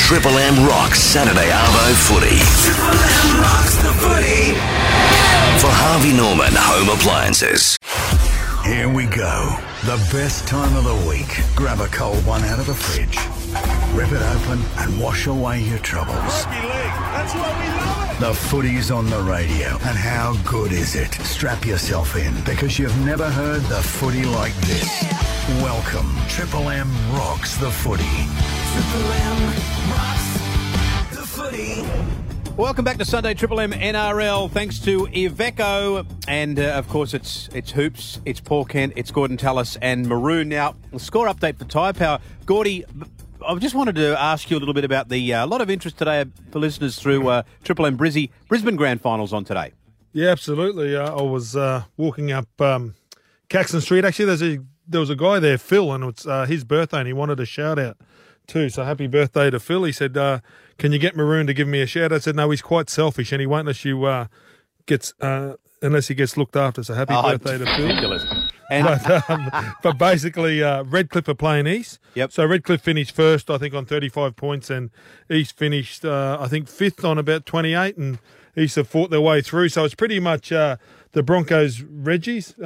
Triple M rocks Saturday Arvo footy. Triple M rocks the footy. For Harvey Norman Home Appliances. Here we go. The best time of the week. Grab a cold one out of the fridge. Rip it open and wash away your troubles. Rugby league, that's why we love it. The footy's on the radio. And how good is it? Strap yourself in because you've never heard the footy like this. Yeah. Welcome. Triple M rocks the footy. Triple M rocks the footy. Welcome back to Sunday Triple M NRL. Thanks to Iveco. And, of course, it's Hoops, it's Paul Kent, it's Gordon Tallis and Maroon. Now, the score update for Tyre Power. Gordy, I just wanted to ask you a little bit about the lot of interest today for listeners through Triple M Brisbane Grand Finals on today. Yeah, absolutely. I was walking up Caxton Street. Actually, there was a guy there, Phil, and it's his birthday, and he wanted a shout-out too. So happy birthday to Phil. He said, can you get Maroon to give me a shout-out? I said, no, he's quite selfish, and he won't unless you unless he gets looked after. So happy birthday to Phil. Ridiculous. But basically, Redcliffe are playing East. Yep. So Redcliffe finished first, I think, on 35 points, and East finished, I think, fifth on about 28, and East have fought their way through. So it's pretty much the Broncos Reggies,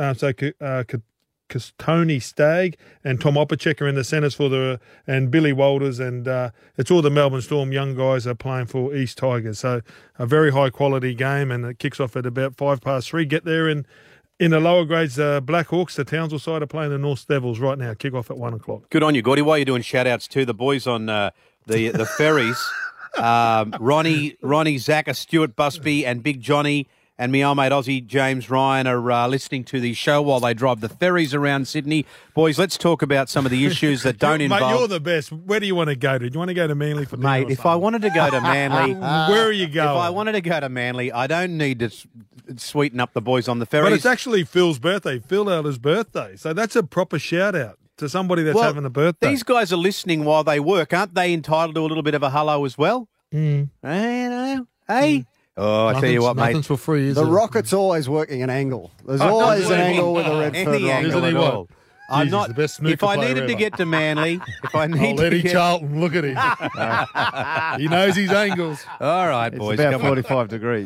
Tony Stagg and Tom Opacek are in the centres and Billy Walters, and it's all the Melbourne Storm young guys are playing for East Tigers. So a very high quality game, and it kicks off at about 3:05. Get there in the lower grades, Black Hawks, the Townsville side, are playing the North Devils right now. Kick off at 1 o'clock. Good on you, Gordy. While you're doing shout-outs to the boys on the ferries, Ronnie, Zach, Stuart Busby and Big Johnny and me old mate Aussie James Ryan are listening to the show while they drive the ferries around Sydney. Boys, let's talk about some of the issues that don't involve... Mate, you're the best. Where do you want to go to? Do you want to go to Manly for dinner? Mate, if I wanted to go to Manly... Where are you going? If I wanted to go to Manly, I don't need to sweeten up the boys on the ferries. But it's actually Phil's birthday, Phil Elder's birthday. So that's a proper shout-out to somebody that's having a birthday. These guys are listening while they work. Aren't they entitled to a little bit of a hello as well? Hey? Oh, I tell you what, mate. Nothing's for free, is it? The Rocket's always working an angle. There's always an angle with a red fur. Any angle at all. I'm not. The best snooker if I player needed to ever. get to Manly, Eddie Charlton, look at him. He knows his angles. All right, It's boys. about come on. 45 degrees.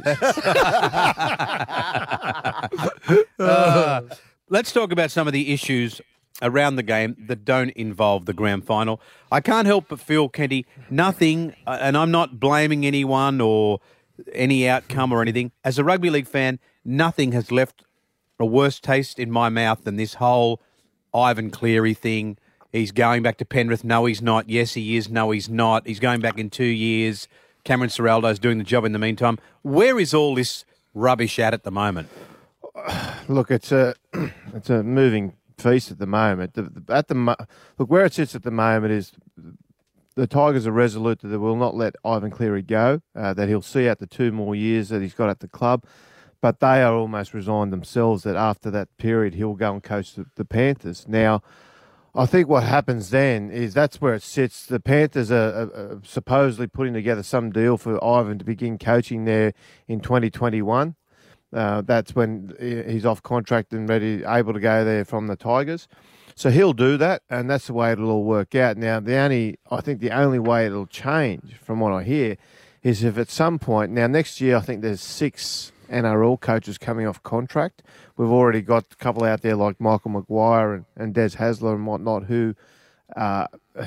Let's talk about some of the issues around the game that don't involve the grand final. I can't help but feel, Kenty, nothing, and I'm not blaming anyone or any outcome or anything. As a rugby league fan, nothing has left a worse taste in my mouth than this whole Ivan Cleary thing. He's going back to Penrith. No, he's not. Yes, he is. No, he's not. He's going back in 2 years. Cameron Ciraldo's doing the job in the meantime. Where is all this rubbish at the moment? Look, it's a moving feast at the moment. Look, where it sits at the moment is the Tigers are resolute that they will not let Ivan Cleary go, that he'll see out the 2 more years that he's got at the club. But they are almost resigned themselves that after that period he'll go and coach the Panthers. Now, I think what happens then is that's where it sits. The Panthers are supposedly putting together some deal for Ivan to begin coaching there in 2021. That's when he's off contract and able to go there from the Tigers. So he'll do that, and that's the way it'll all work out. Now, I think the only way it'll change, from what I hear, is if at some point, now next year I think there's 6 NRL coaches coming off contract. We've already got a couple out there like Michael Maguire and Des Hasler and whatnot who are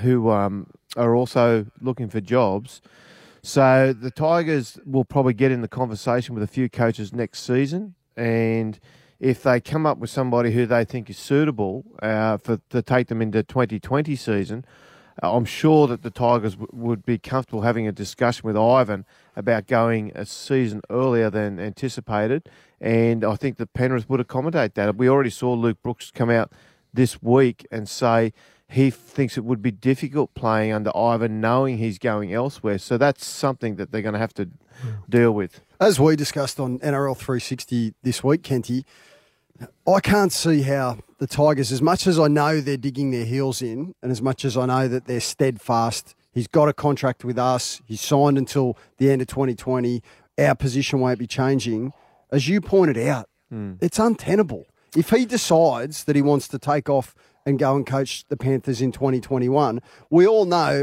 also looking for jobs. So the Tigers will probably get in the conversation with a few coaches next season, and if they come up with somebody who they think is suitable to take them into 2020 season, I'm sure that the Tigers would be comfortable having a discussion with Ivan about going a season earlier than anticipated, and I think that Penrith would accommodate that. We already saw Luke Brooks come out this week and say he thinks it would be difficult playing under Ivan knowing he's going elsewhere, so that's something that they're going to have to deal with. As we discussed on NRL 360 this week, Kenty, I can't see how the Tigers, as much as I know they're digging their heels in and as much as I know that they're steadfast, he's got a contract with us, he's signed until the end of 2020, our position won't be changing. As you pointed out, it's untenable. If he decides that he wants to take off and go and coach the Panthers in 2021, we all know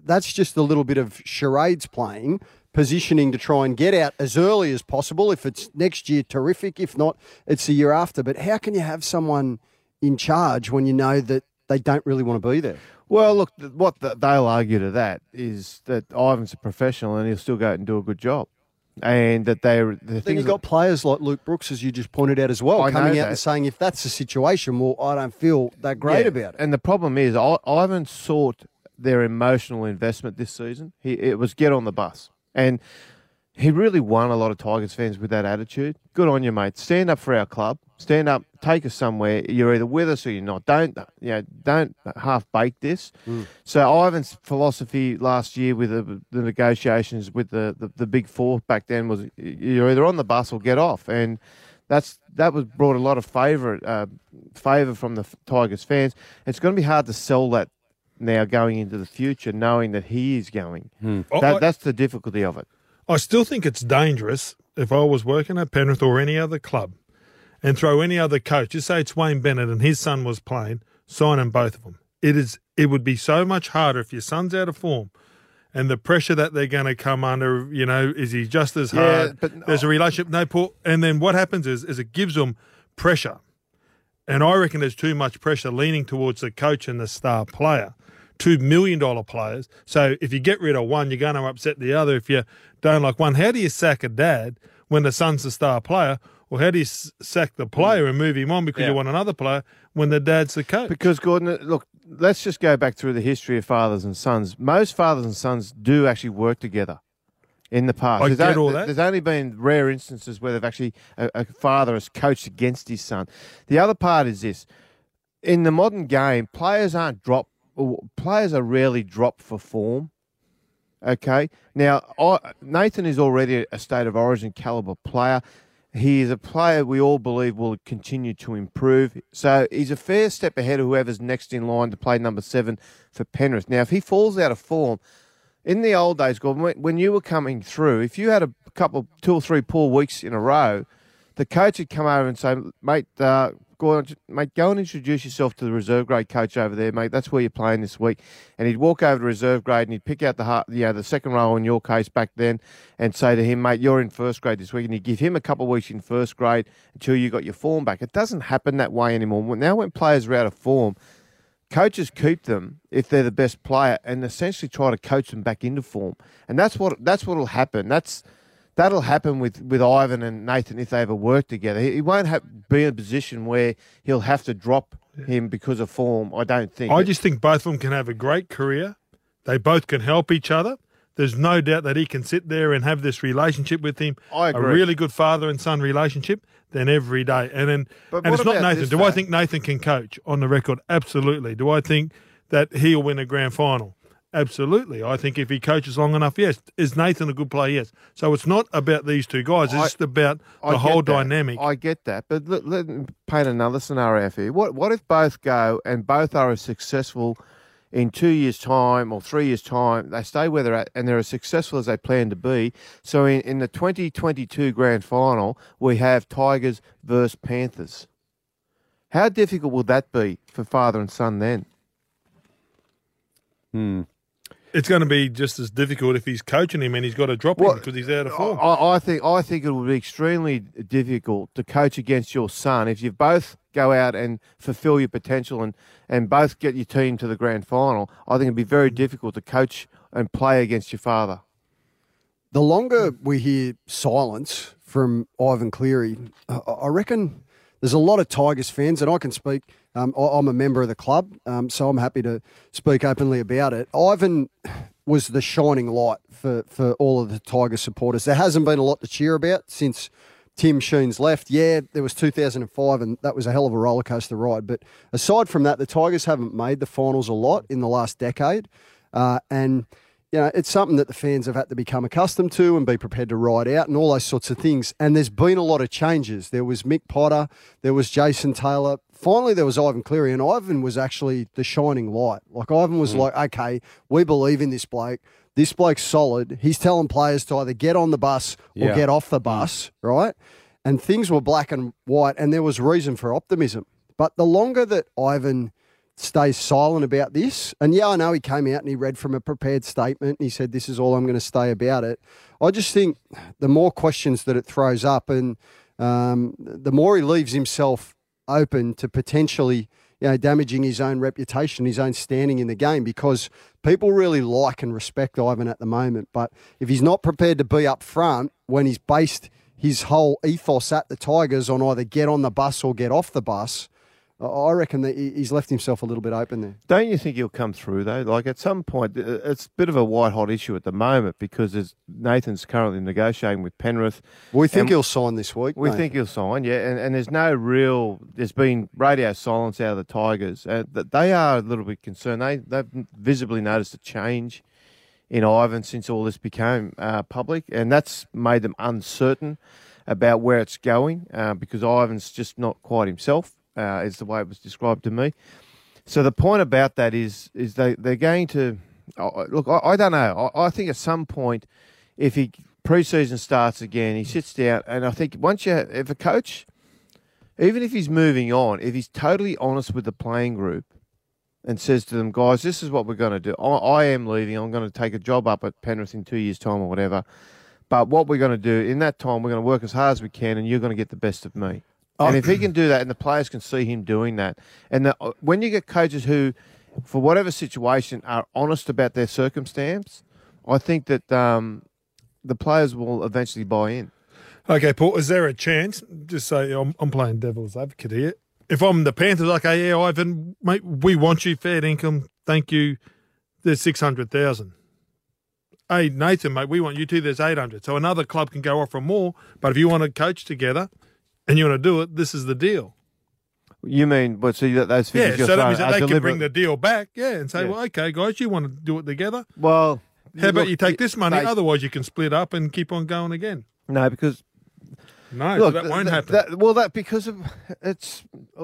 that's just a little bit of charades playing, positioning to try and get out as early as possible. If it's next year, terrific. If not, it's the year after. But how can you have someone in charge when you know that they don't really want to be there? Well, look, they'll argue to that is that Ivan's a professional and he'll still go out and do a good job. And that then you've got players like Luke Brooks, as you just pointed out as well, coming out and saying, if that's the situation, well, I don't feel that great about it. And the problem is, Ivan sought their emotional investment this season. It was get on the bus. And he really won a lot of Tigers fans with that attitude. Good on you, mate. Stand up for our club. Stand up. Take us somewhere. You're either with us or you're not. Don't half bake this. So Ivan's philosophy last year with the negotiations with the big four back then was you're either on the bus or get off, and that brought a lot of favour from the Tigers fans. It's going to be hard to sell that now going into the future, knowing that he is going. That's the difficulty of it. I still think it's dangerous if I was working at Penrith or any other club and throw any other coach. Just say it's Wayne Bennett and his son was playing, sign them both of them. It would be so much harder if your son's out of form and the pressure that they're going to come under, is he just as hard? But there's a relationship, and then what happens is it gives them pressure. And I reckon there's too much pressure leaning towards the coach and the star player. $2 million players. So if you get rid of one, you're going to upset the other. If you don't like one, how do you sack a dad when the son's the star player? Or how do you sack the player and move him on because you want another player when the dad's the coach? Because, Gordon, look, let's just go back through the history of fathers and sons. Most fathers and sons do actually work together in the past. I get all that. There's only been rare instances where they've actually, a father has coached against his son. The other part is this. In the modern game, players are rarely dropped for form. Okay? Now, Nathan is already a state of origin caliber player. He is a player we all believe will continue to improve. So he's a fair step ahead of whoever's next in line to play number 7 for Penrith. Now, if he falls out of form, in the old days, Gordon, when you were coming through, if you had a couple, 2 or 3 poor weeks in a row, the coach would come over and say, mate, Gordon, mate, go and introduce yourself to the reserve grade coach over there, mate. That's where you're playing this week. And he'd walk over to reserve grade and he'd pick out the second row in your case back then and say to him, mate, you're in first grade this week. And he'd give him a couple of weeks in first grade until you got your form back. It doesn't happen that way anymore. Now when players are out of form, coaches keep them if they're the best player and essentially try to coach them back into form. And that's what'll happen. That'll happen with Ivan and Nathan if they ever work together. He won't be in a position where he'll have to drop him because of form, I don't think. I just think both of them can have a great career. They both can help each other. There's no doubt that he can sit there and have this relationship with him. I agree. A really good father and son relationship, then every day. And it's not Nathan. Do I think Nathan can coach on the record? Absolutely. Do I think that he'll win a grand final? Absolutely. I think if he coaches long enough, yes. Is Nathan a good player? Yes. So it's not about these two guys. It's just about the whole dynamic. I get that. But let me paint another scenario for you. What if both go and both are as successful in 2 years' time or 3 years' time? They stay where they're at and they're as successful as they plan to be. So in the 2022 grand final, we have Tigers versus Panthers. How difficult will that be for father and son then? It's going to be just as difficult if he's coaching him and he's got to drop him because he's out of form. I think it will be extremely difficult to coach against your son if you both go out and fulfill your potential and both get your team to the grand final. I think it'd be very difficult to coach and play against your father. The longer we hear silence from Ivan Cleary, I reckon there's a lot of Tigers fans, and I can speak. I'm a member of the club, so I'm happy to speak openly about it. Ivan was the shining light for all of the Tigers supporters. There hasn't been a lot to cheer about since Tim Sheen's left. Yeah, there was 2005, and that was a hell of a rollercoaster ride. But aside from that, the Tigers haven't made the finals a lot in the last decade. And it's something that the fans have had to become accustomed to and be prepared to ride out and all those sorts of things. And there's been a lot of changes. There was Mick Potter, there was Jason Taylor. Finally, there was Ivan Cleary, and Ivan was actually the shining light. Like, Ivan was like, okay, we believe in this bloke. This bloke's solid. He's telling players to either get on the bus or get off the bus, right? And things were black and white, and there was reason for optimism. But the longer that Ivan stays silent about this. And yeah, I know he came out and he read from a prepared statement and he said, this is all I'm going to say about it. I just think the more questions that it throws up and the more he leaves himself open to potentially, damaging his own reputation, his own standing in the game, because people really like and respect Ivan at the moment. But if he's not prepared to be up front when he's based his whole ethos at the Tigers on either get on the bus or get off the bus, I reckon that he's left himself a little bit open there. Don't you think he'll come through, though? Like, at some point, it's a bit of a white-hot issue at the moment because Nathan's currently negotiating with Penrith. We think he'll sign this week. We think he'll sign, yeah. And there's no real – there's been radio silence out of the Tigers. They are a little bit concerned. They've visibly noticed a change in Ivan since all this became public, and that's made them uncertain about where it's going because Ivan's just not quite himself. Is the way it was described to me. So the point about that is they're going to look. I don't know. I think at some point, if pre-season starts again, he sits down, and I think if a coach, even if he's moving on, if he's totally honest with the playing group and says to them, guys, this is what we're going to do. I am leaving. I'm going to take a job up at Penrith in 2 years' time or whatever. But what we're going to do in that time, we're going to work as hard as we can, and you're going to get the best of me. And if he can do that and the players can see him doing that, and when you get coaches who, for whatever situation, are honest about their circumstance, I think that the players will eventually buy in. Okay, Paul, is there a chance, just say I'm playing devil's advocate here, if I'm the Panthers, okay, yeah, Ivan, mate, we want you, fair income, thank you, there's 600,000. Hey, Nathan, mate, we want you too, there's 800. So another club can go offer more, but if you want to coach together and you want to do it, this is the deal. You mean, but see, those figures so that means that they can bring the deal back, and say, well, okay, guys, you want to do it together? Well, how about you take this money? Otherwise, you can split up and keep on going again. No, because that won't happen. Because it's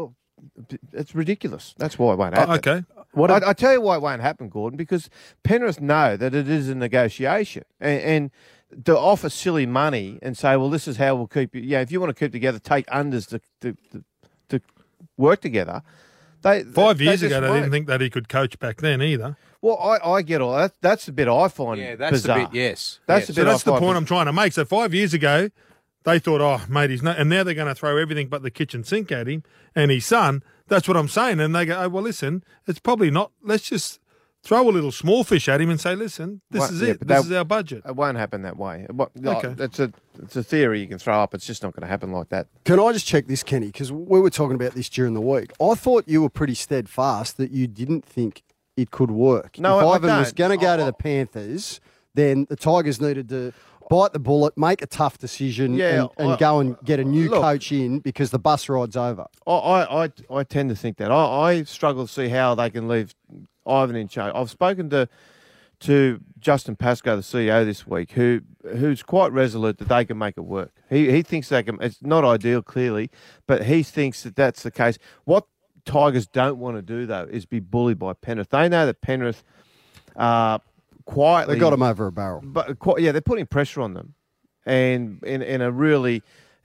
ridiculous. That's why it won't happen. Okay. I tell you why it won't happen, Gordon, because Penrith know that it is a negotiation, and to offer silly money and say, well, this is how we'll keep you. Yeah, if you want to keep together, take unders to work together. 5 years ago, they didn't think that he could coach back then either. Well, I get all that. That's the bit I find bizarre. The bit, yes. That's the point I'm trying to make. So 5 years ago, they thought, oh, mate, he's not. And now they're going to throw everything but the kitchen sink at him and his son. That's what I'm saying. And they go, oh, well, listen, it's probably not. Let's just throw a little small fish at him and say, listen, this is it. This is our budget. It won't happen that way. Okay. It's a theory you can throw up. It's just not going to happen like that. Can I just check this, Kenny? Because we were talking about this during the week. I thought you were pretty steadfast that you didn't think it could work. No, if I Ivan don't. was going to go to the Panthers, then the Tigers needed to bite the bullet, make a tough decision, and go and get a new coach in because the bus ride's over. I tend to think that. I struggle to see how they can leave Ivan in charge. I've spoken to Justin Pascoe, the CEO, this week, who's quite resolute that they can make it work. He thinks they can. It's not ideal, clearly, but he thinks that that's the case. What Tigers don't want to do, though, is be bullied by Penrith. They know that Penrith quietly... They got them over a barrel. But they're putting pressure on them, and in a really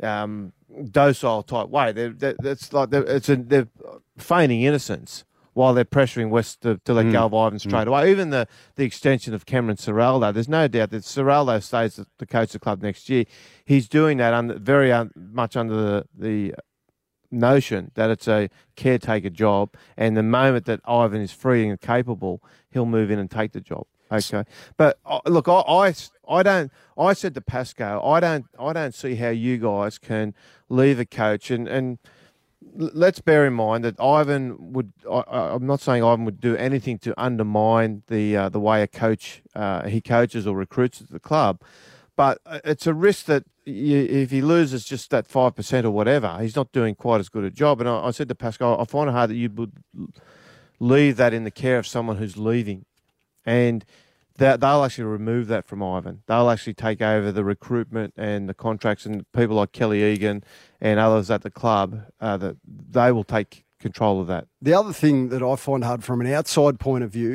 docile type way. They're feigning innocence while they're pressuring West to let go of Ivan straight away. Even the extension of Cameron Ciraldo, there's no doubt that Ciraldo stays the coach of the club next year. He's doing that very much under the notion that it's a caretaker job, and the moment that Ivan is free and capable, he'll move in and take the job. Okay, but look, I said to Pascoe, I don't see how you guys can leave a coach and let's bear in mind that Ivan would. I'm not saying Ivan would do anything to undermine the way a coach he coaches or recruits at the club, but it's a risk that if he loses just that 5% or whatever, he's not doing quite as good a job. And I said to Pascal, I find it hard that you would leave that in the care of someone who's leaving, and they'll actually remove that from Ivan. They'll actually take over the recruitment and the contracts, and people like Kelly Egan and others at the club, that they will take control of that. The other thing that I find hard from an outside point of view,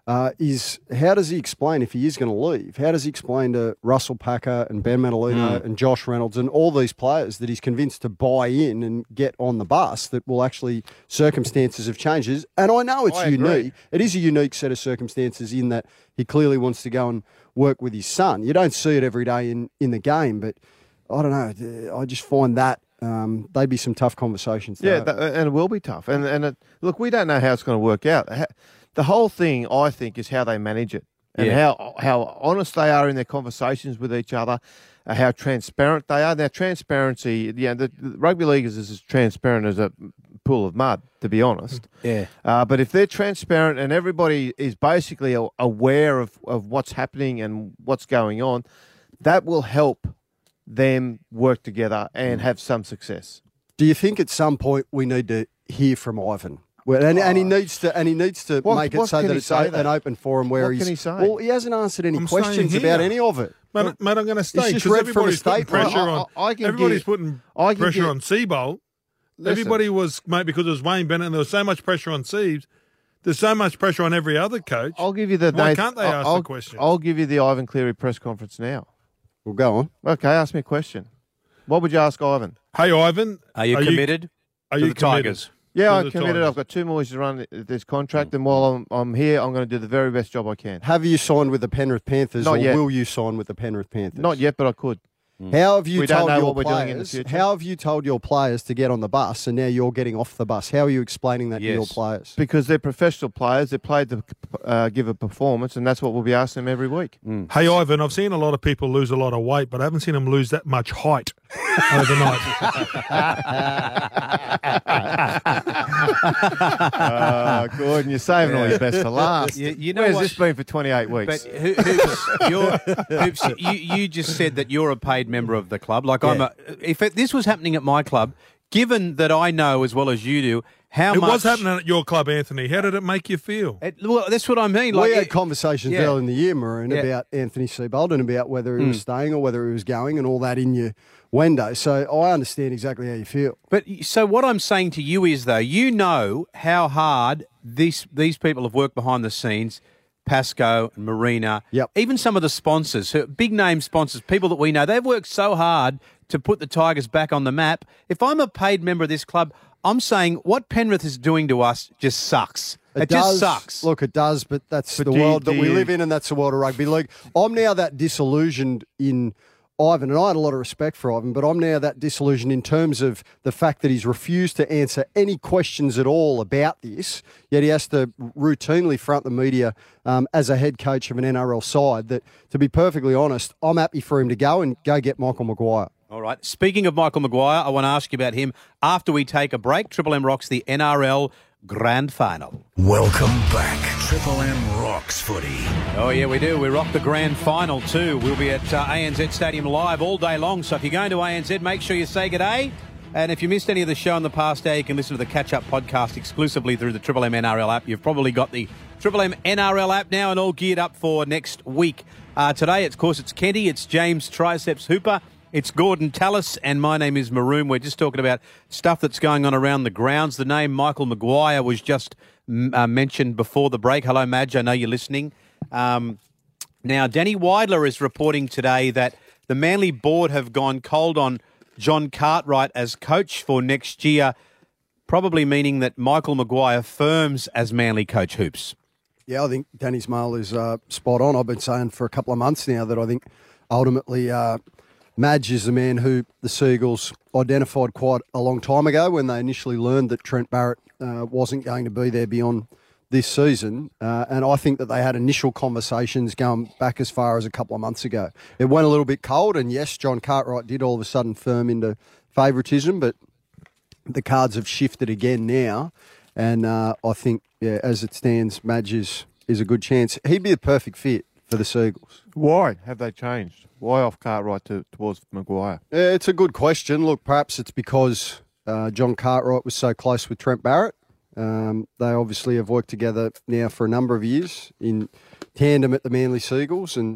is how does he explain if he is going to leave? How does he explain to Russell Packer and Ben Manolino and Josh Reynolds and all these players that he's convinced to buy in and get on the bus that will actually circumstances have changed? And I know it's unique. It is a unique set of circumstances in that he clearly wants to go and work with his son. You don't see it every day in the game, but I don't know. I just find that they'd be some tough conversations. And it will be tough. And look, we don't know how it's going to work out. The whole thing, I think, is how they manage it and how honest they are in their conversations with each other, how transparent they are. Now, transparency, the rugby league is as transparent as a pool of mud, to be honest. Yeah. But if they're transparent and everybody is basically aware of what's happening and what's going on, that will help them work together and have some success. Do you think at some point we need to hear from Ivan? Well, and he needs to make it so that it's an open forum where what can he say? Well, he hasn't answered any questions about any of it. Mate, I'm going to stay just because read from a everybody's putting statement. pressure on. Everybody's putting pressure on Seabolt. Everybody was, mate, because it was Wayne Bennett and there was so much pressure on Siebes. There's so much pressure on every other coach. I'll give you the. Why can't they ask the question? I'll give you the Ivan Cleary press conference now. Well, go on. Okay, ask me a question. What would you ask Ivan? Hey, Ivan, Are you committed Are to you the Tigers? Yeah, to I'm the committed. Tigers? I've got 2 more years to run this contract, and while I'm here, I'm going to do the very best job I can. Have you signed with the Penrith Panthers, Not or yet. will you sign with the Penrith Panthers? Not yet, but I could. How have you We don't told know your what we're players? doing in the future. How have you told your players to get on the bus, and now you're getting off the bus? How are you explaining that to your players? Because they're professional players. They're paid to give a performance, and that's what we'll be asking them every week. Hey, Ivan, I've seen a lot of people lose a lot of weight, but I haven't seen them lose that much height overnight. Gordon, you're saving all your best for last. You know Where's what? this been for 28 weeks? But Hoops, you just said that you're a paid member of the club. Like if this was happening at my club, given that I know as well as you do how It much was happening at your club, Anthony. How did it make you feel? Well, that's what I mean. Like We had conversations earlier in the year, Maroon, Yeah. about Anthony Seabold and about whether he was staying or whether he was going and all that in your window. So I understand exactly how you feel. But so what I'm saying to you is, though, you know how hard these people have worked behind the scenes. Pascoe, Marina, even some of the sponsors, big name sponsors, people that we know, they've worked so hard to put the Tigers back on the map. If I'm a paid member of this club, I'm saying what Penrith is doing to us just sucks. It just sucks. Look, it does, but that's But the do you- world that do we you- live in, and that's the world of rugby league. I'm now that disillusioned in Ivan, and I had a lot of respect for Ivan, but I'm now that disillusioned in terms of the fact that he's refused to answer any questions at all about this, yet he has to routinely front the media as a head coach of an NRL side. That, to be perfectly honest, I'm happy for him to go and go get Michael Maguire. All right. Speaking of Michael Maguire, I want to ask you about him after we take a break. Triple M rocks the NRL Grand Final. Welcome back. Triple M rocks footy. Oh, yeah, we do. We rock the Grand Final too. We'll be at ANZ Stadium live all day long. So if you're going to ANZ, make sure you say good day. And if you missed any of the show in the past day, you can listen to the catch-up podcast exclusively through the Triple M NRL app. You've probably got the Triple M NRL app now and all geared up for next week. Today, of course, it's Kenty, it's James Triceps Hooper, it's Gordon Tallis, and my name is Maroon. We're just talking about stuff that's going on around the grounds. The name Michael Maguire was just mentioned before the break. Hello, Madge. I know you're listening. Now, Danny Weidler is reporting today that the Manly board have gone cold on John Cartwright as coach for next year, probably meaning that Michael Maguire firms as Manly coach. Hoops. Yeah, I think Danny's mail is spot on. I've been saying for a couple of months now that I think ultimately Madge is the man who the Seagulls identified quite a long time ago when they initially learned that Trent Barrett wasn't going to be there beyond this season. And I think that they had initial conversations going back as far as a couple of months ago. It went a little bit cold, and yes, John Cartwright did all of a sudden firm into favouritism, but the cards have shifted again now. And I think, as it stands, Madge is a good chance. He'd be a perfect fit for the Seagulls. Why have they changed? Why off Cartwright towards Maguire? It's a good question. Look, perhaps it's because John Cartwright was so close with Trent Barrett. They obviously have worked together now for a number of years in tandem at the Manly Seagulls, and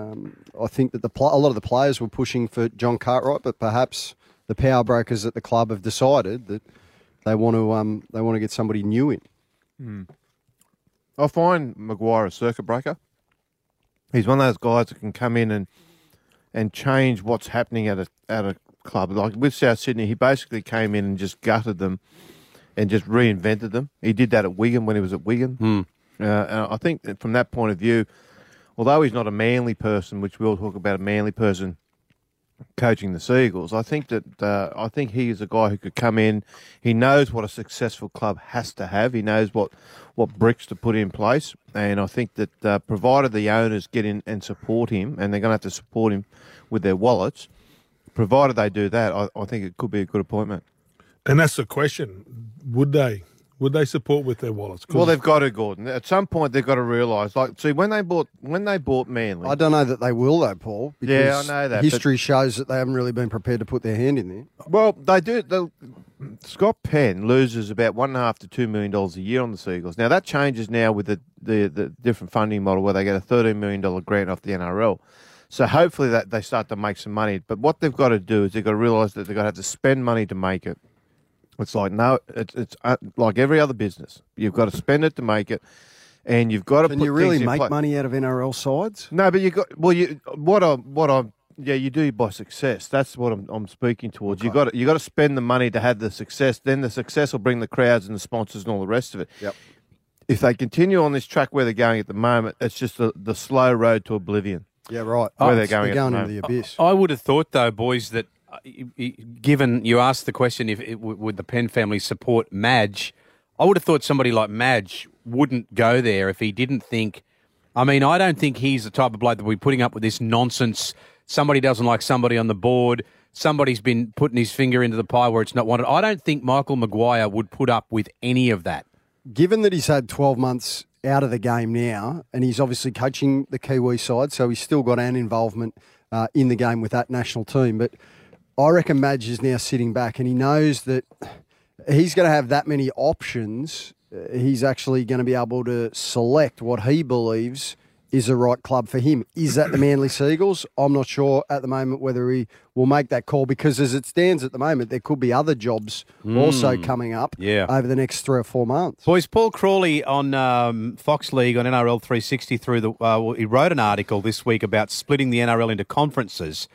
I think that a lot of the players were pushing for John Cartwright, but perhaps the power brokers at the club have decided that they want to get somebody new in. I find Maguire a circuit breaker. He's one of those guys that can come in and change what's happening at a club. Like with South Sydney, he basically came in and just gutted them and just reinvented them. He did that at Wigan when he was at Wigan. And I think that from that point of view, although he's not a Manly person, which we'll talk about a Manly person coaching the Seagulls, I think he is a guy who could come in. He knows what a successful club has to have. He knows what bricks to put in place, and I think that provided the owners get in and support him, and they're going to have to support him with their wallets, provided they do that, I think it could be a good appointment. And that's the question: would they support with their wallets? Well, they've got to, Gordon. At some point, they've got to realise. Like, see, when they bought Manly, I don't know that they will though, Paul. Yeah, I know that. History shows that they haven't really been prepared to put their hand in there. Well, they do. Scott Penn loses about $1.5 to $2 million a year on the Seagulls. Now that changes now with the different funding model where they get a $13 million grant off the NRL. So hopefully that they start to make some money. But what they've got to do is they've got to realise that they've got to have to spend money to make it. It's like it's like every other business. You've got to spend it to make it, and you've got to. Can you really make money out of NRL sides? No, but you got you do by success. That's what I'm speaking towards. Okay. You got to spend the money to have the success. Then the success will bring the crowds and the sponsors and all the rest of it. Yep. If they continue on this track where they're going at the moment, it's just the slow road to oblivion. Yeah, right. Where they're going into the abyss. I would have thought, though, boys, that given you asked the question if would the Penn family support Madge, I would have thought somebody like Madge wouldn't go there if he didn't think. I mean, I don't think he's the type of bloke that we're putting up with this nonsense. Somebody doesn't like somebody on the board. Somebody's been putting his finger into the pie where it's not wanted. I don't think Michael Maguire would put up with any of that. Given that he's had 12 months out of the game now, and he's obviously coaching the Kiwi side, so he's still got an involvement in the game with that national team. But I reckon Madge is now sitting back and he knows that he's going to have that many options. He's actually going to be able to select what he believes is the right club for him. Is that the Manly Seagulls? I'm not sure at the moment whether he will make that call because as it stands at the moment, there could be other jobs also coming up over the next 3 or 4 months. Boys, Paul Crawley on Fox League on NRL 360 he wrote an article this week about splitting the NRL into conferences.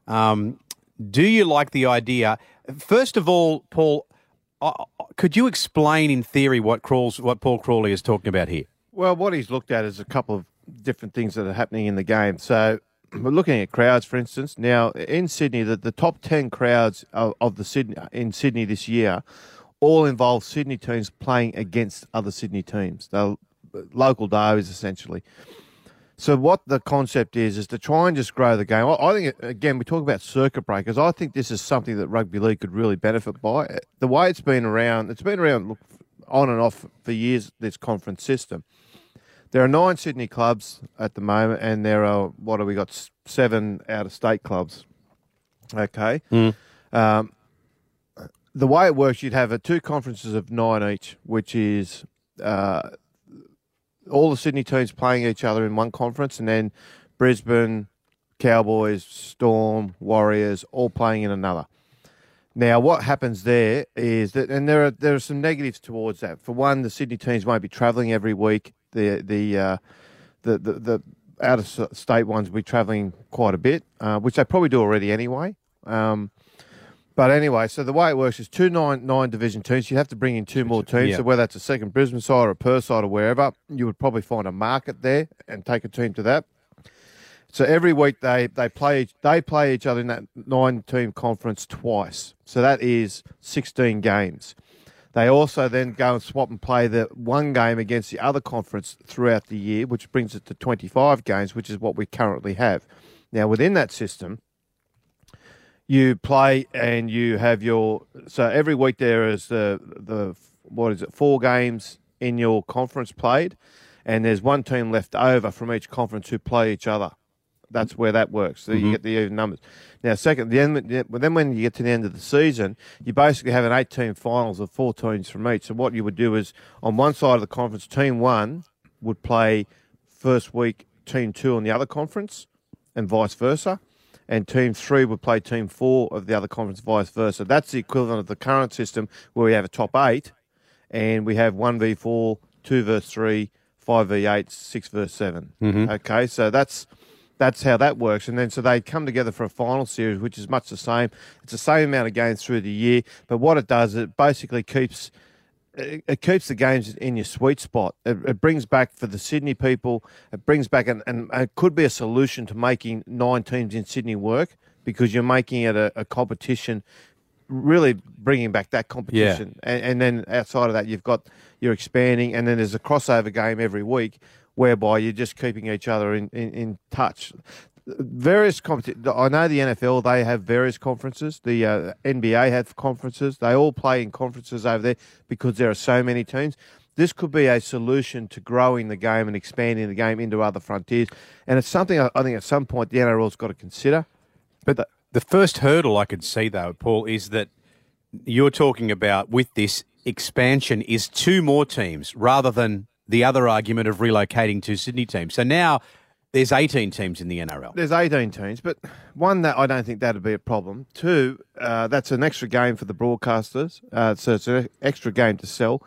Do you like the idea? First of all, Paul, could you explain in theory what Paul Crawley is talking about here? Well, what he's looked at is a couple of different things that are happening in the game. So we're looking at crowds, for instance. Now, in Sydney, the top 10 crowds in Sydney this year all involve Sydney teams playing against other Sydney teams. They're local derbies, essentially. So what the concept is to try and just grow the game. I think, again, we talk about circuit breakers. I think this is something that rugby league could really benefit by. The way it's been around on and off for years, this conference system. There are 9 Sydney clubs at the moment, and there are, 7 out-of-state clubs. Okay? The way it works, you'd have 2 conferences of 9 each, which is all the Sydney teams playing each other in one conference, and then Brisbane, Cowboys, Storm, Warriors, all playing in another. Now, what happens there is that, and there are some negatives towards that. For one, the Sydney teams won't be travelling every week. The out-of-state ones will be travelling quite a bit, which they probably do already anyway. But anyway, so the way it works is 2 9-division teams. You have to bring in 2 more teams. Yeah. So whether that's a second Brisbane side or a Perth side or wherever, you would probably find a market there and take a team to that. So every week they play each other in that 9-team conference twice. So that is 16 games. They also then go and swap and play the one game against the other conference throughout the year, which brings it to 25 games, which is what we currently have. Now, within that system, you play and you have so every week there is the 4 games in your conference played, and there's 1 team left over from each conference who play each other. That's where that works. So you get the even numbers. Now, then when you get to the end of the season, you basically have an 8-team finals of 4 teams from each. So what you would do is, on one side of the conference, Team 1 would play first week Team 2 on the other conference, and vice versa. And Team 3 would play Team 4 of the other conference, vice versa. That's the equivalent of the current system where we have a top 8, and we have 1v4, 2 versus 3, 5v8, 6v7. Okay, so that's how that works. And then so they come together for a final series, which is much the same. It's the same amount of games through the year, but what it does, it basically keeps the games in your sweet spot. It brings back, for the Sydney people, it brings back, and it could be a solution to making 9 teams in Sydney work, because you're making it a competition, really bringing back that competition. Yeah. And then outside of that, you're expanding, and then there's a crossover game every week whereby you're just keeping each other in touch. Various I know the NFL, they have various conferences. The NBA have conferences. They all play in conferences over there because there are so many teams. This could be a solution to growing the game and expanding the game into other frontiers. And it's something I think at some point the NRL's got to consider. But the first hurdle I could see, though, Paul, is that you're talking about with this expansion is 2 more teams rather than the other argument of relocating 2 Sydney teams. So now there's 18 teams in the NRL. There's 18 teams, but one, that I don't think that'd be a problem. 2, that's an extra game for the broadcasters, so it's an extra game to sell.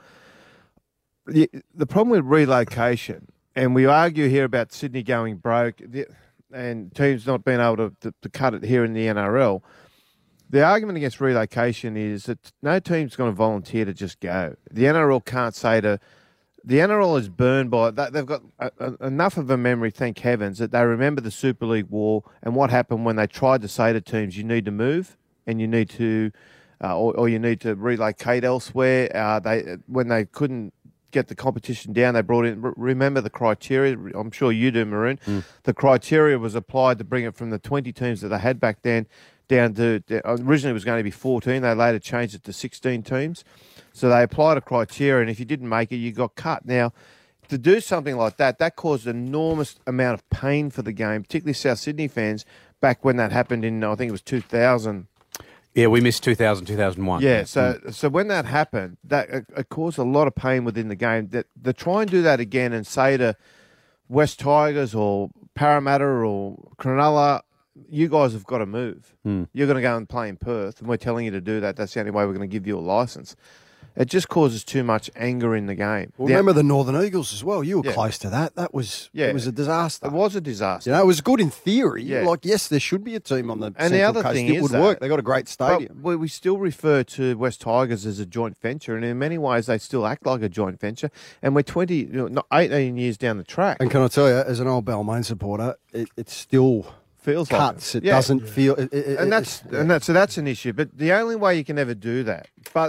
The problem with relocation, and we argue here about Sydney going broke and teams not being able to cut it here in the NRL, the argument against relocation is that no team's going to volunteer to just go. The NRL can't say to... The NRL is burned by it. They've got enough of a memory, thank heavens, that they remember the Super League war and what happened when they tried to say to teams, you need to move and you need to, or you need to relocate elsewhere. When they couldn't get the competition down, they brought in, remember the criteria? I'm sure you do, Maroon. The criteria was applied to bring it from the 20 teams that they had back then down to, originally it was going to be 14. They later changed it to 16 teams. So they applied a criteria, and if you didn't make it, you got cut. Now, to do something like that caused an enormous amount of pain for the game, particularly South Sydney fans, back when that happened in, I think it was 2000. Yeah, we missed 2000, 2001. Yeah, so when that happened, it caused a lot of pain within the game. That to try and do that again and say to West Tigers or Parramatta or Cronulla, you guys have got to move. You're going to go and play in Perth, and we're telling you to do that. That's the only way we're going to give you a licence. It just causes too much anger in the game. Well, remember the Northern Eagles as well. You were close to that. It was a disaster. It was a disaster. You know, it was good in theory. Yeah. Like, yes, there should be a team on the and Central the other Coast. thing It is would that, work. They got a great stadium. But we still refer to West Tigers as a joint venture, and in many ways they still act like a joint venture. And we're 18 years down the track. And can I tell you, as an old Balmain supporter, it still feels cuts. Like it doesn't feel. That's an issue. But the only way you can ever do that,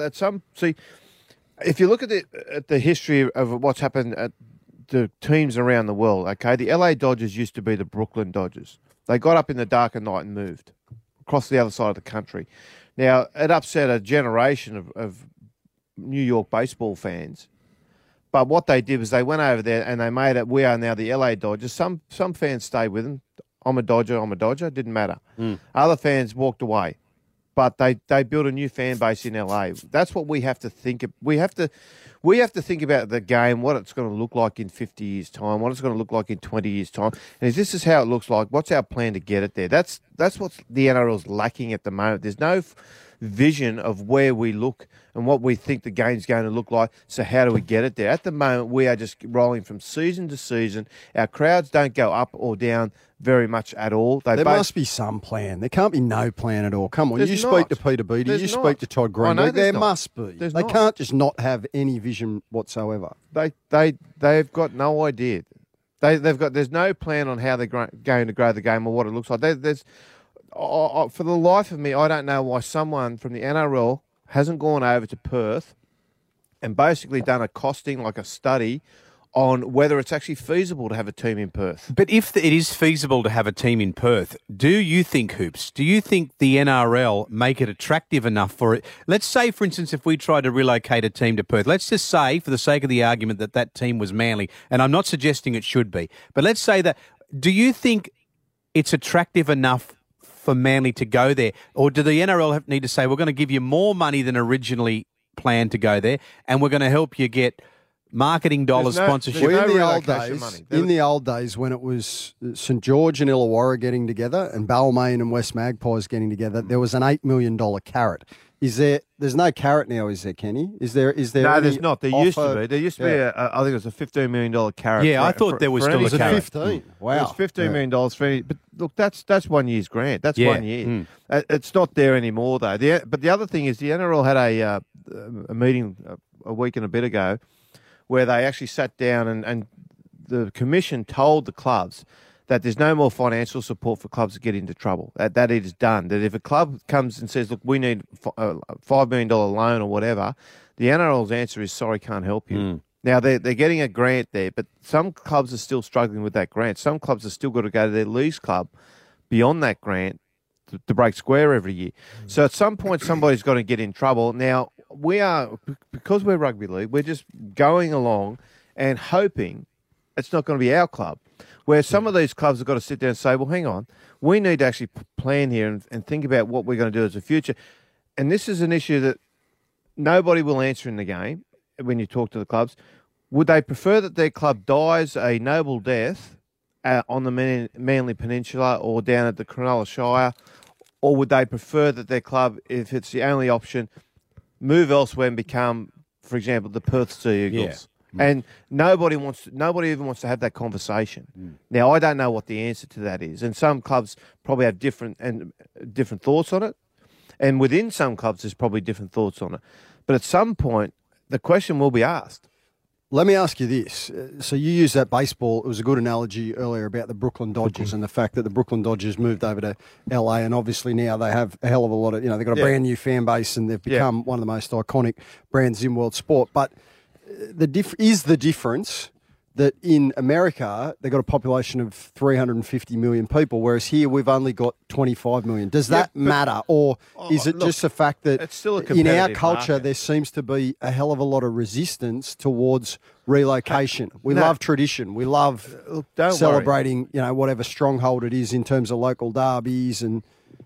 if you look at the history of what's happened at the teams around the world, okay, the LA Dodgers used to be the Brooklyn Dodgers. They got up in the dark of night and moved across the other side of the country. Now, it upset a generation of New York baseball fans. But what they did was they went over there and they made it, we are now the LA Dodgers. Some fans stayed with them. I'm a Dodger, didn't matter. Other fans walked away. But they built a new fan base in LA. That's what we have to think of. We have to think about the game, what it's going to look like in 50 years' time, what it's going to look like in 20 years' time. And if this is how it looks like, what's our plan to get it there? That's what the NRL's lacking at the moment. There's no vision of where we look and what we think the game's going to look like. So how do we get it there? At the moment, we are just rolling from season to season. Our crowds don't go up or down very much at all. There must be some plan. There can't be no plan at all. Come on, you speak to Peter Beattie, you speak to Todd Greenberg. There must be. They can't just not have any vision whatsoever. They've got no idea. There's no plan on how they're going to grow the game or what it looks like. For the life of me, I don't know why someone from the NRL hasn't gone over to Perth and basically done a costing, like a study, on whether it's actually feasible to have a team in Perth. But if it is feasible to have a team in Perth, do you think, Hoops, do you think the NRL make it attractive enough for it? Let's say, for instance, if we try to relocate a team to Perth, let's just say, for the sake of the argument, that team was Manly, and I'm not suggesting it should be, but let's say that, do you think it's attractive enough for Manly to go there? Or do the NRL need to say, we're going to give you more money than originally planned to go there, and we're going to help you get marketing dollars, There's no- sponsorship. there's Well, no in the old relocation days, money. in the old days when it was St George and Illawarra getting together and Balmain and West Magpies getting together, there was an $8 million carrot. There's no carrot now, is there, Kenny? Is there? No, any there's not. There used to offer? be. There used to be. I think it was a $15 million carrot. Yeah, I for- thought for- there was for still any a Was it carrot. 15? Wow. It was $15 million for any. But look, that's 1 year's grant. That's Yeah. 1 year. It's not there anymore though. But the other thing is the NRL had a meeting a week and a bit ago where they actually sat down and the commission told the clubs that there's no more financial support for clubs to get into trouble. That it is done. That if a club comes and says, look, we need a $5 million loan or whatever, the NRL's answer is, sorry, can't help you. Now, they're getting a grant there, but some clubs are still struggling with that grant. Some clubs have still got to go to their leagues club beyond that grant to break square every year. So at some point, somebody's got to get in trouble. Now, because we're rugby league, we're just going along and hoping it's not going to be our club. Where some of these clubs have got to sit down and say, well, hang on, we need to actually plan here and think about what we're going to do as a future. And this is an issue that nobody will answer in the game when you talk to the clubs. Would they prefer that their club dies a noble death on the Manly Peninsula or down at the Cronulla Shire? Or would they prefer that their club, if it's the only option, move elsewhere and become, for example, the Perth Sea Eagles? And nobody even wants to have that conversation. Now, I don't know what the answer to that is, and some clubs probably have different thoughts on it, and within some clubs there's probably different thoughts on it. But at some point, the question will be asked. Let me ask you this. So you used that baseball. It was a good analogy earlier about the Brooklyn Dodgers and the fact that the Brooklyn Dodgers moved over to LA, and obviously now they have a hell of a lot of, they've got a brand new fan base and they've become one of the most iconic brands in world sport. But the difference that in America they've got a population of 350 million people, whereas here we've only got 25 million. Does that matter, or is it just the fact that it's still a in our competitive culture market. there seems to be a hell of a lot of resistance towards relocation? We love tradition. We love don't celebrating, whatever stronghold it is in terms of local derbies and.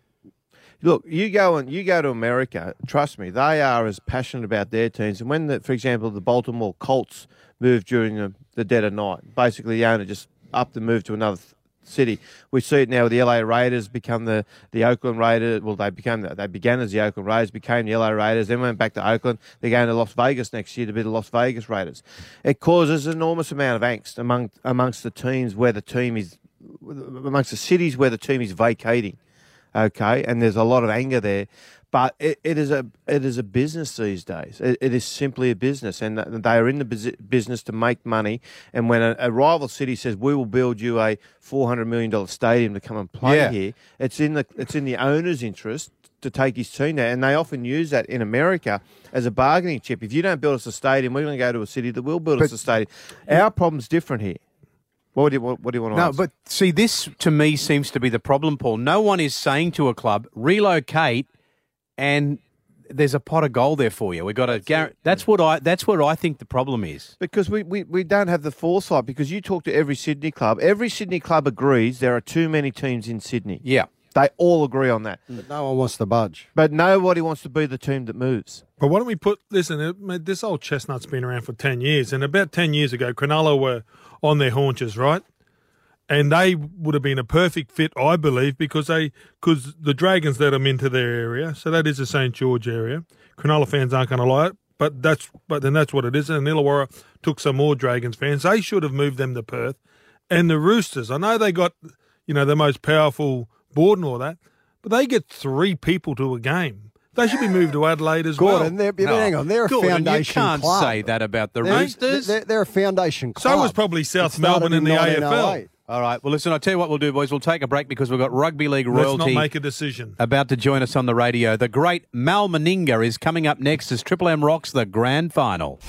Look, you go to America. Trust me, they are as passionate about their teams. And when, for example, the Baltimore Colts moved during the dead of night, basically the owner just upped and moved to another city. We see it now with the LA Raiders become the Oakland Raiders. Well, they began as the Oakland Raiders, became the LA Raiders, then went back to Oakland. They're going to Las Vegas next year to be the Las Vegas Raiders. It causes an enormous amount of angst amongst the teams where the team is, amongst the cities where the team is vacating. Okay, and there's a lot of anger there, but it is a business these days. It is simply a business, and they are in the business to make money. And when a rival city says we will build you a $400 million stadium to come and play here, it's in the owner's interest to take his team there, and they often use that in America as a bargaining chip. If you don't build us a stadium, we're going to go to a city that will build us a stadium. Our problem's different here. What do you want to No, ask? but see, this to me seems to be the problem, Paul. No one is saying to a club, relocate, and there's a pot of gold there for you. We got to. That's where I think the problem is. Because we don't have the foresight. Because you talk to every Sydney club. Every Sydney club agrees there are too many teams in Sydney. Yeah. They all agree on that. But no one wants to budge. But nobody wants to be the team that moves. But why don't we this old chestnut's been around for 10 years, and about 10 years ago, Cronulla were on their haunches, right? And they would have been a perfect fit, I believe, because the Dragons let them into their area, so that is the St George area. Cronulla fans aren't going to like it, but then that's what it is. And Illawarra took some more Dragons fans. They should have moved them to Perth. And the Roosters, I know they got, the most powerful board and all that, but they get 3 people to a game. They should be moved to Adelaide as well. Gordon, hang on, they're a Gordon, foundation you can't club. say that about the They're- Roosters. They're a foundation club. So was probably South It started Melbourne in the 1908. AFL. All right. Well, listen, I'll tell you what we'll do, boys. We'll take a break because we've got rugby league Let's royalty not make a decision. about to join us on the radio. The great Mal Meninga is coming up next as Triple M rocks the grand final.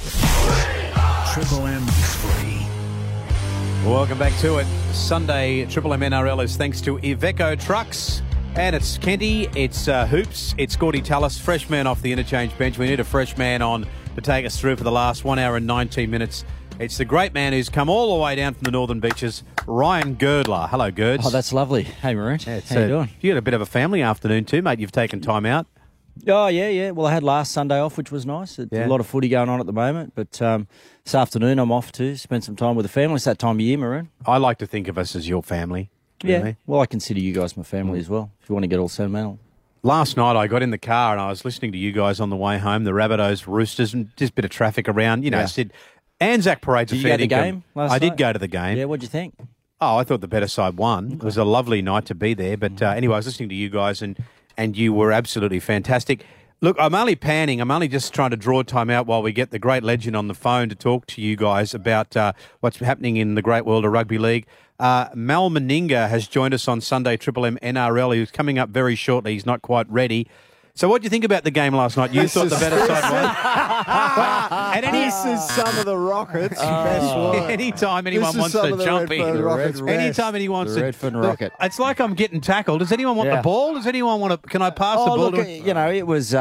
Triple M footy. Welcome back to it. Sunday Triple M NRL is thanks to Iveco Trucks. And it's Kenty, it's Hoops, it's Gordy Tallis, fresh man off the interchange bench. We need a fresh man on to take us through for the last 1 hour and 19 minutes. It's the great man who's come all the way down from the Northern Beaches, Ryan Girdler. Hello, Girds. Oh, that's lovely. Hey, Maroon. How you doing? You got a bit of a family afternoon too, mate. You've taken time out. Oh, yeah. Well, I had last Sunday off, which was nice. There's Yeah. a lot of footy going on at the moment. But this afternoon I'm off to spend some time with the family. It's that time of year, Maroon. I like to think of us as your family. Yeah. Really. Well, I consider you guys my family as well, if you want to get all sentimental. Last night I got in the car and I was listening to you guys on the way home, the Rabbitohs, Roosters, and just a bit of traffic around. You know, Yeah. Sid, Anzac Parade's Did a you fair go to the dinkum. game last I night? did go to the game. Yeah, what'd you think? Oh, I thought the better side won. It was a lovely night to be there. But anyway, I was listening to you guys and you were absolutely fantastic. Look, I'm only panning. I'm only just trying to draw time out while we get the great legend on the phone to talk to you guys about what's happening in the great world of rugby league. Mal Meninga has joined us on Sunday Triple M NRL. He was coming up very shortly. He's not quite ready. So what do you think about the game last night? You thought the better side won? This is some of the Rockets' best work. Anytime anyone This is wants some to of the jump Redfern in. Rockets' best. Anytime anyone wants The to. Redfern Rocket. It's like I'm getting tackled. Does anyone want the Yeah. ball? Does anyone want to? Can I pass the ball? Look, to him? you know, it was.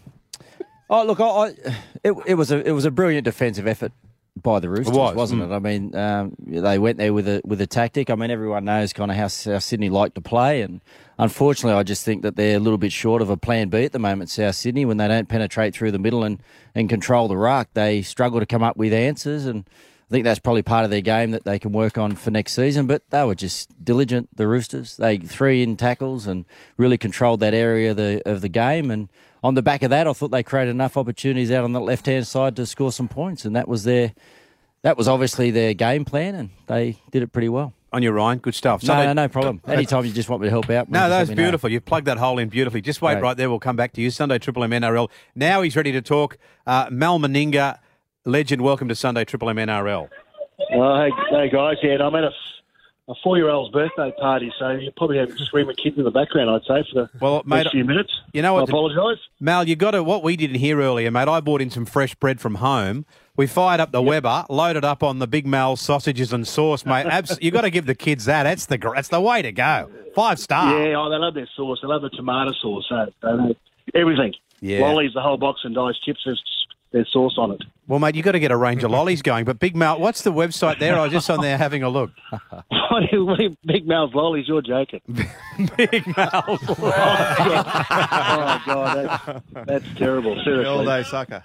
It was a brilliant defensive effort by the Roosters, wasn't it? I mean, they went there with a tactic. I mean, everyone knows kind of how Sydney like to play, and unfortunately, I just think that they're a little bit short of a plan B at the moment. South Sydney, when they don't penetrate through the middle and control the ruck, they struggle to come up with answers, and I think that's probably part of their game that they can work on for next season. But they were just diligent, the Roosters. They 3 in tackles and really controlled that area of the game. And on the back of that, I thought they created enough opportunities out on the left-hand side to score some points. And that was obviously their game plan, and they did it pretty well. On your Ryan, good stuff. No problem. Anytime you just want me to help out. No, just that's let me know. beautiful. You've plugged that hole in beautifully. Just wait Great. right there. We'll come back to you. Sunday Triple M NRL. Now he's ready to talk. Mal Meninga, legend, welcome to Sunday Triple M NRL. Well, hey guys. Yeah, I'm at a 4-year-old's birthday party, so you probably have screaming kids in the background, I'd say, for the next few minutes. You know I what? apologise. Mal, you got to, what we didn't hear earlier, mate, I bought in some fresh bread from home. We fired up the Weber, loaded up on the Big Mal sausages and sauce, mate. You got to give the kids that. That's the way to go. 5-star. Yeah, they love their sauce. They love the tomato sauce. Everything. Yeah. Lollies, the whole box, and diced chips, there's sauce on it. Well, mate, you got to get a range of lollies going. But Big Mal, what's the website there? I was just on there having a look. Big Mal's lollies, you're joking. Big Mal. Oh, God, that's terrible. Seriously. All-day sucker.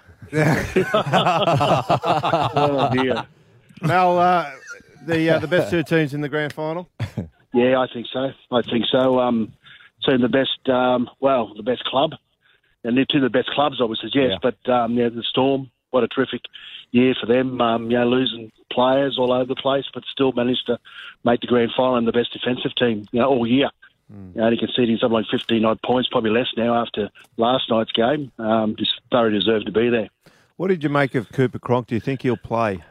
Oh, dear. Mel, the best 2 teams in the grand final? Yeah, I think so. So the best, the best club. And they're 2 of the best clubs, I would suggest. Yeah. But, the Storm, what a terrific year for them. Losing players all over the place, but still managed to make the grand final and the best defensive team, all year. Only conceding something like 15-odd points, probably less now after last night's game. Just thoroughly deserved to be there. What did you make of Cooper Cronk? Do you think he'll play?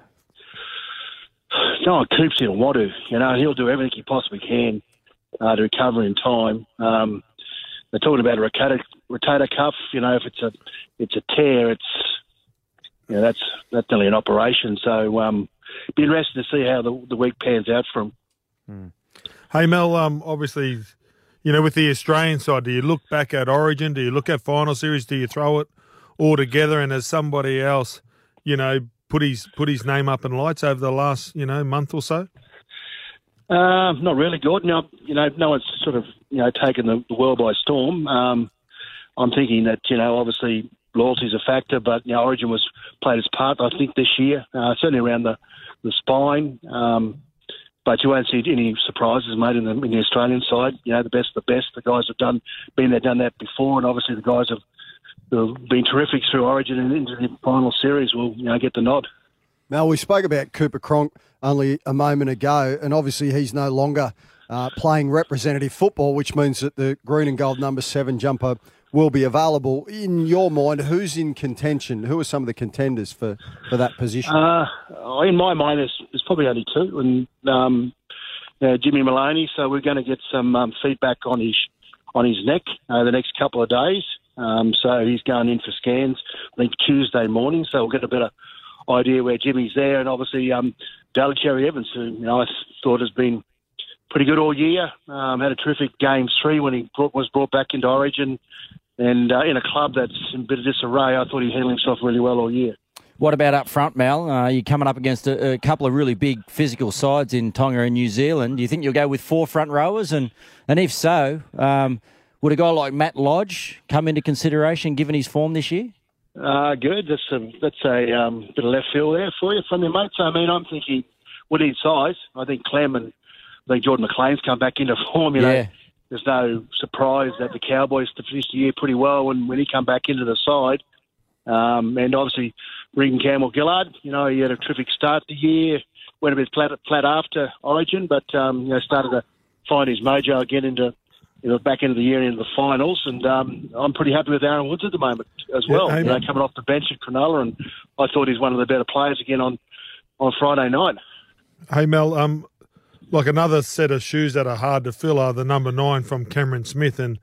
No, Coops he'll want to. He'll do everything he possibly can to recover in time. They're talking about a rotator cuff. If it's a tear, that's nearly an operation. So be interested to see how the week pans out for him. Hey, Mel, obviously, with the Australian side, do you look back at Origin? Do you look at Final Series? Do you throw it all together? And has somebody else, put his name up in lights over the last, month or so? Not really, Gordon. No one's sort of, taken the world by storm. I'm thinking that, obviously loyalty is a factor, but, Origin played its part, I think, this year, certainly around the spine. But you won't see any surprises, mate, in the Australian side. The best of the best. The guys have done that before, and obviously the guys who've been terrific through Origin and into the final series will, get the nod. Mel, we spoke about Cooper Cronk only a moment ago, and obviously he's no longer playing representative football, which means that the green and gold number 7 jumper will be available. In your mind, who's in contention? Who are some of the contenders for that position? In my mind, there's probably only 2, and Jimmy Maloney. So we're going to get some feedback on his neck the next couple of days. So he's going in for scans, I think, Tuesday morning. So we'll get a better idea where Jimmy's there, and obviously Daly Cherry Evans, who I thought has been pretty good all year. Had a terrific game 3 when he was brought back into Origin, and in a club that's in a bit of disarray. I thought he handled himself really well all year. What about up front, Mal? You're coming up against a couple of really big physical sides in Tonga and New Zealand. Do you think you'll go with 4 front rowers? And if so, Would a guy like Matt Lodge come into consideration given his form this year? Good. That's a bit of left field there for you from your mates. I mean, I'm thinking we need size. I think Clem and I think Jordan McLean's come back into form. You know, there's no surprise that the Cowboys finished the year pretty well when he come back into the side. And obviously, Regan Campbell-Gillard, you know, he had a terrific start the year, went a bit flat after Origin, but, you know, started to find his mojo again into back into the year and into the finals. And I'm pretty happy with Aaron Woods at the moment as well, coming off the bench at Cronulla. And I thought he's one of the better players again on Friday night. Hey, Mel, like another set of shoes that are hard to fill are the number 9 from Cameron Smith. And,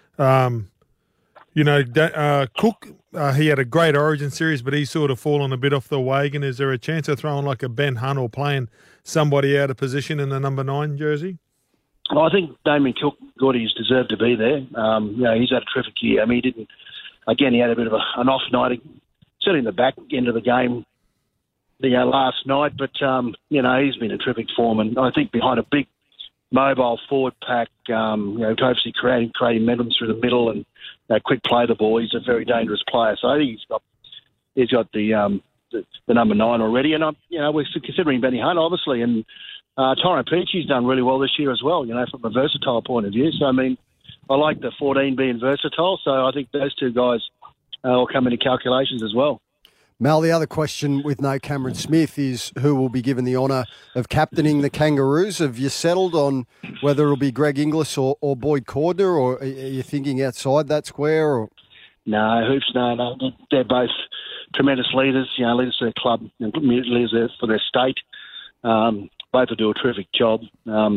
Cook, he had a great Origin series, but he's sort of fallen a bit off the wagon. Is there a chance of throwing like a Ben Hunt or playing somebody out of position in the number 9 jersey? Well, I think Damien Cook, Gordy's deserved to be there. He's had a terrific year. I mean, he had a bit of an off night, certainly in the back end of the game last night, but, he's been in terrific form. And I think behind a big mobile forward pack, obviously creating momentum through the middle and quick play the ball, he's a very dangerous player. So I think he's got the number 9 already. And, we're considering Benny Hunt, obviously, and Tyrone Peachy's done really well this year as well, from a versatile point of view. So, I mean, I like the 14 being versatile, so I think those two guys will come into calculations as well. Mal, the other question with no Cameron Smith is who will be given the honour of captaining the Kangaroos? Have you settled on whether it'll be Greg Inglis or Boyd Cordner, or are you thinking outside that square? Or? No, Hoops, no. They're both tremendous leaders, leaders of their club, leaders for their state. Both will do a terrific job. For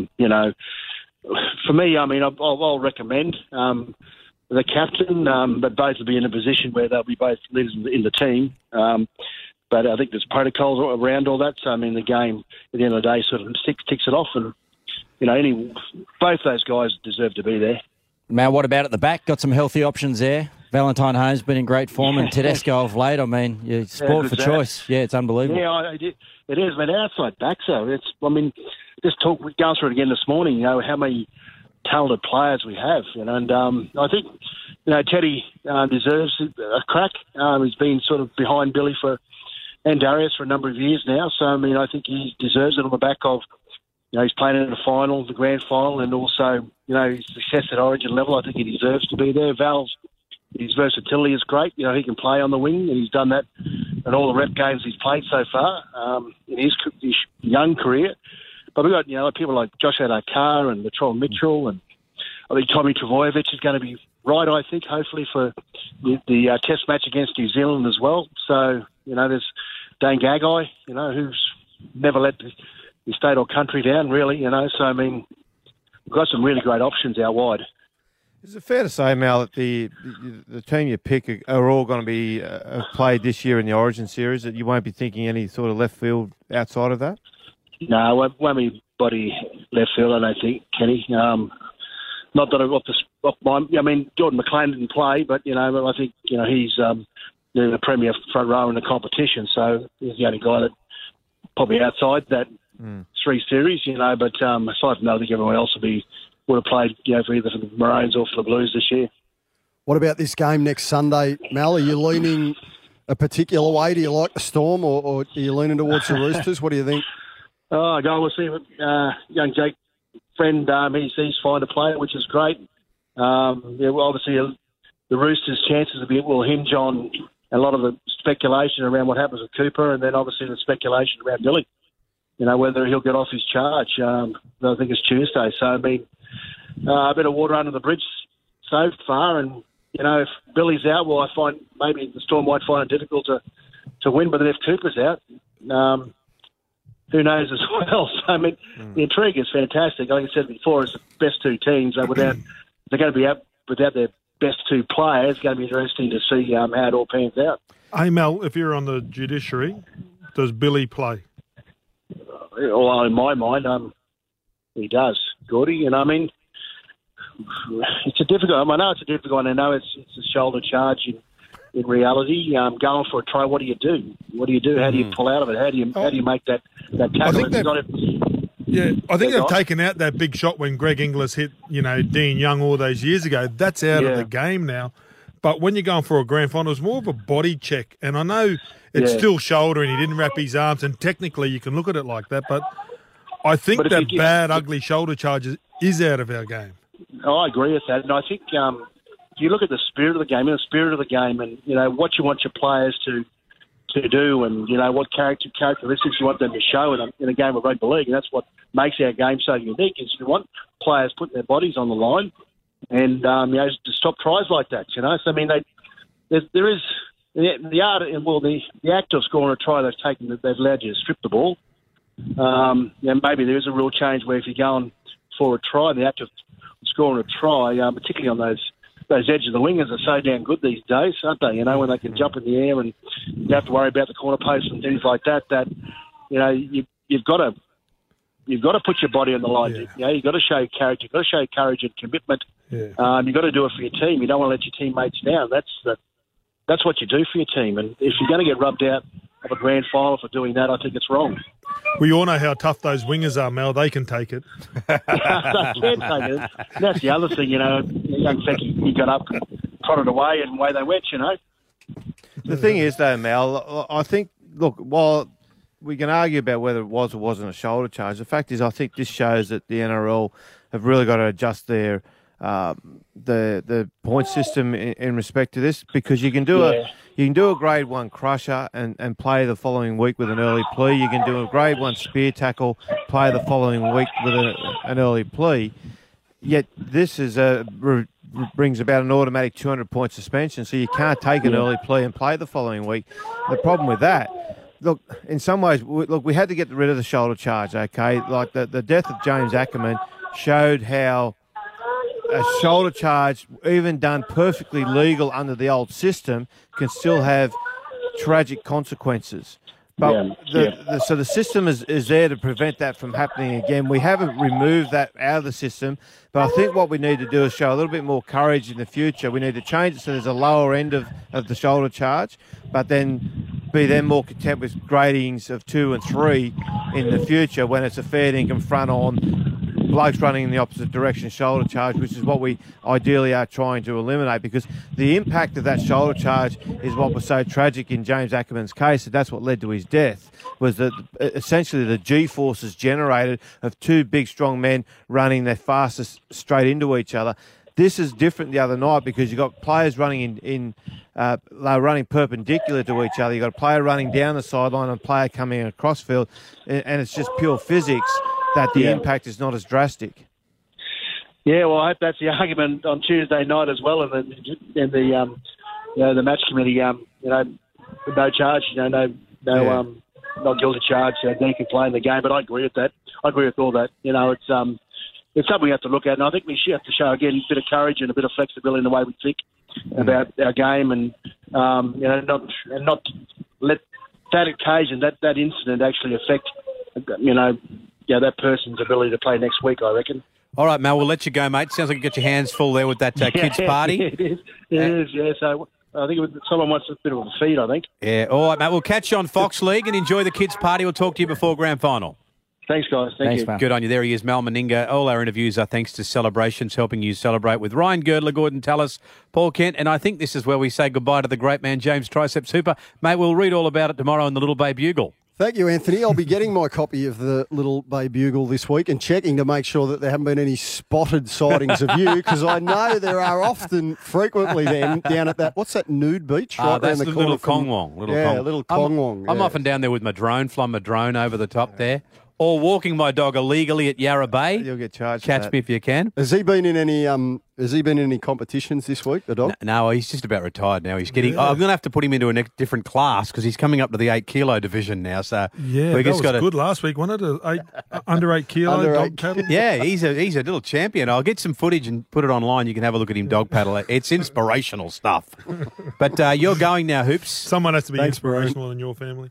me, I mean, I'll recommend the captain, but both will be in a position where they'll be both leaders in the team. But I think there's protocols around all that. So, I mean, the game, at the end of the day, sort of ticks it off. And, both those guys deserve to be there. Mal, what about at the back? Got some healthy options there. Valentine Holmes been in great form, and Tedesco of late. I mean, sport for choice. Yeah, it's unbelievable. Yeah, it is. But outside backs, though, going through it again this morning, how many talented players we have. And I think, Teddy deserves a crack. He's been sort of behind Billy and Darius for a number of years now. So, I mean, I think he deserves it on the back of, he's playing in the final, the grand final, and also, his success at Origin level. I think he deserves to be there. His versatility is great. He can play on the wing, and he's done that in all the rep games he's played so far in his young career. But we've got, people like Josh Adokar and Latrell Mitchell, and I think Tommy Travojevic is going to be right, I think, hopefully for the test match against New Zealand as well. So, there's Dane Gagai, who's never let the state or country down, really, So, I mean, we've got some really great options out wide. Is it fair to say, Mal, that the team you pick are all going to be played this year in the Origin series, that you won't be thinking any sort of left field outside of that? No, won't be body left field, I don't think, Kenny. Not that I've got off mind. I mean, Jordan McLean didn't play, but, I think, he's the premier front rower in the competition, so he's the only guy that probably outside that 3 series, but aside from that, I think everyone else would have played, for either for the Maroons or for the Blues this year. What about this game next Sunday, Mal? Are you leaning a particular way? Do you like the Storm, or are you leaning towards the Roosters? What do you think? Oh, we'll see. Young Jake Friend, he's fine to play, which is great. Obviously, the Roosters' chances will hinge on a lot of the speculation around what happens with Cooper, and then obviously the speculation around Billy. Whether he'll get off his charge. I think it's Tuesday. So, I mean, a bit of water under the bridge so far. And, if Billy's out, well, I find maybe the Storm might find it difficult to win. But then if Cooper's out, who knows as well. So, I mean, the intrigue is fantastic. Like I said before, it's the best 2 teams. They're going to be out without their best 2 players. It's going to be interesting to see how it all pans out. Hey, Mel, if you're on the judiciary, does Billy play? Well, in my mind, he does, Gordy. And I mean, it's a difficult. I know it's a difficult one. I know it's a shoulder charge in reality. Going for a try, what do you do? How do you pull out of it? How do you make that tackle? Yeah, I think Yeah, they've guys. taken out that big shot when Greg Inglis hit, Dean Young all those years ago. That's out of Yeah. the game now. But when you're going for a grand final, it's more of a body check. And I know it's Yeah. still shoulder and he didn't wrap his arms, and technically you can look at it like that. But I think But if that you give- bad, ugly shoulder charges is out of our game. I agree with that, and I think if you look at the spirit of the game, and what you want your players to do, and what characteristics you want them to show in a game of rugby league, and that's what makes our game so unique. Is you want players putting their bodies on the line, and to stop tries like that. So I mean, there is the art, the act of scoring a try they've allowed you to strip the ball. Maybe there is a real change where if you're going for a try, the act of scoring a try, particularly on those edges of the wingers are so damn good these days, aren't they? When they can jump in the air and you don't have to worry about the corner post and things like that. You've got to put your body on the line. Yeah. You've got to show character. You've got to show courage and commitment. Yeah. You've got to do it for your team. You don't want to let your teammates down. That's what you do for your team. And if you're going to get rubbed out of a grand final for doing that, I think it's wrong. We all know how tough those wingers are, Mel. They can take it. They can take it. That's the other thing, young Fecky, he got up, trotted away, and away they went, The thing is, though, Mel, I think, look, while we can argue about whether it was or wasn't a shoulder charge, the fact is I think this shows that the NRL have really got to adjust their the point system in respect to this, because you can do a grade 1 crusher and play the following week with an early plea. You can do a grade 1 spear tackle, play the following week with an early plea. Yet this is brings about an automatic 200-point suspension, so you can't take an early plea and play the following week. The problem with that, look, in some ways, we had to get rid of the shoulder charge, okay? Like the death of James Ackerman showed how a shoulder charge, even done perfectly legal under the old system, can still have tragic consequences. But so the system is there to prevent that from happening again. We haven't removed that out of the system, but I think what we need to do is show a little bit more courage in the future. We need to change it so there's a lower end of the shoulder charge, but then be more content with gradings of 2 and 3 in the future when it's a fair dinkum front on blokes running in the opposite direction shoulder charge, which is what we ideally are trying to eliminate, because the impact of that shoulder charge is what was so tragic in James Ackerman's case, and that's what led to his death, was that essentially the G-forces generated of 2 big strong men running their fastest straight into each other. This is different the other night because you've got players running running perpendicular to each other. You've got a player running down the sideline and a player coming across field, and it's just pure physics that the impact is not as drastic. Yeah, well, I hope that's the argument on Tuesday night as well, and the match committee, no charge, not guilty charge, they can play in the game. But I agree with that. I agree with all that. It's something we have to look at, and I think we should have to show again a bit of courage and a bit of flexibility in the way we think about our game, and not let that occasion, that incident actually affect that person's ability to play next week, I reckon. All right, Mel, we'll let you go, mate. Sounds like you got your hands full there with that kids' party. It is, yeah. So I think someone wants a bit of a feed, I think. Yeah, all right, mate. We'll catch you on Fox League and enjoy the kids' party. We'll talk to you before grand final. Thanks, guys. Thanks, Mal. Good on you. There he is, Mal Meninga. All our interviews are thanks to Celebrations, helping you celebrate with Ryan Girdler, Gordon Tallis, Paul Kent, and I think this is where we say goodbye to the great man, James Triceps Hooper. Mate, we'll read all about it tomorrow in the Little Bay Bugle. Thank you, Anthony. I'll be getting my copy of the Little Bay Bugle this week and checking to make sure that there haven't been any spotted sightings of you, because I know there are frequently down at that, what's that, nude beach? Right That's around the the corner Little from- Kongwong. Little Kongwong. I'm yeah. often down there with my drone, flying my drone over the top there, or walking my dog illegally at Yarra Bay. You'll get charged for Catch that. me if you can. Has he been in any competitions this week, the dog? No, he's just about retired now. He's getting. I'm going to have to put him into a different class because he's coming up to the 8 kilo division now. So Yeah, we that just was got good last week, wasn't it? Under 8 kilo Under dog 8 paddle. Yeah, he's a little champion. I'll get some footage and put it online. You can have a look at him dog paddle. It's inspirational stuff. But you're going now, Hoops. Someone has to be Thanks, inspirational in your family.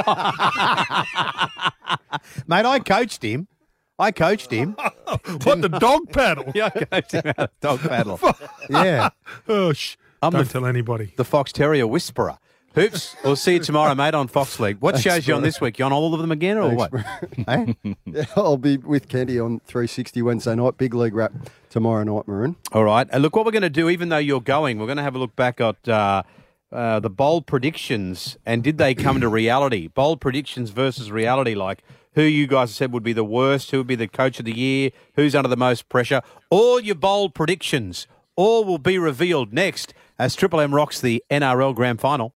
Mate, I coached him. What, the dog paddle? Yeah, I coached him out of dog paddle. Yeah. Oh, I'm don't the- tell anybody. The Fox Terrier Whisperer. Hoops, we'll see you tomorrow, mate, on Fox League. What shows you on this week? You on all of them again or what? Hey? Yeah, I'll be with Kenty on 360 Wednesday night. Big league wrap tomorrow night, Maroon. All right. And look, what we're going to do, even though you're going, we're going to have a look back at the bold predictions and did they come to reality? Bold predictions versus reality, like who you guys said would be the worst, who would be the coach of the year, who's under the most pressure. All your bold predictions, all will be revealed next as Triple M rocks the NRL Grand Final.